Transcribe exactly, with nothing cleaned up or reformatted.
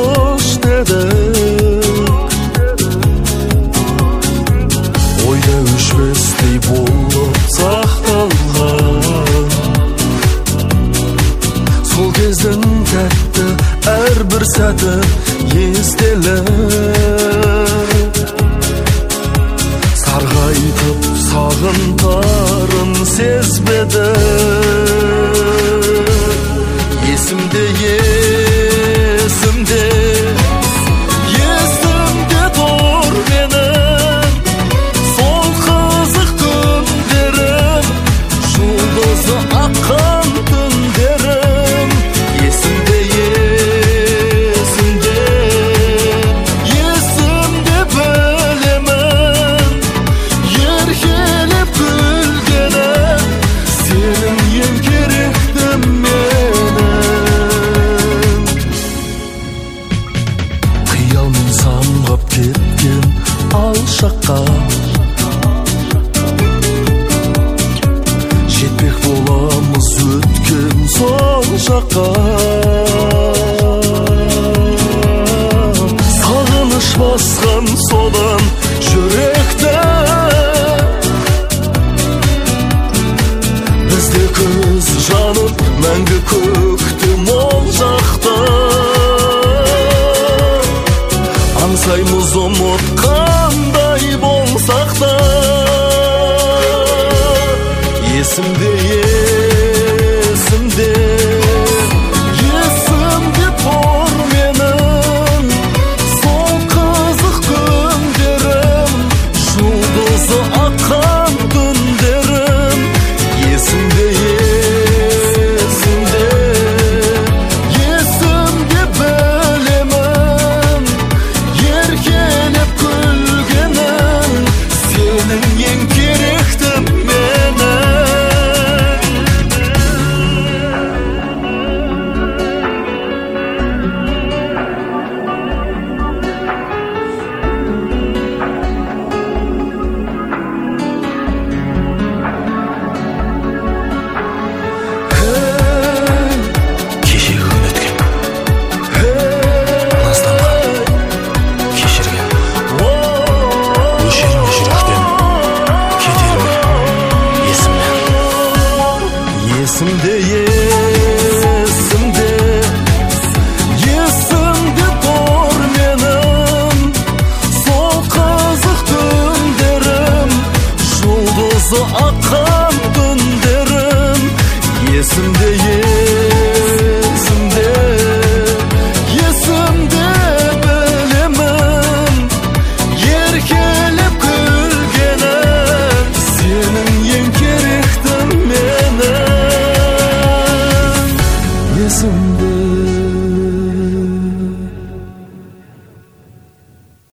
кош дедік, ойда өшпестей болып сақталған. Сол кездің тәтті әрбір сәті естелік, сарғайтып сағынтарын сезбеді. Есімде, есімде, есімде тұр менің сол қызық күндерім, жұлдызы аққан түндерім. Есімде, есімде, есімде білемін еркелеп күлгенім, сенің ең керектім менің. Қиялмен самғап кеткен алшаққа жетпек боламыз өткен сол жаққа. Сағыныш басқан содан жүректі, бізде көз жанып мәңгі көктем ол жақта. Аңсаймыз ұмытқандай болсақ та, есімде,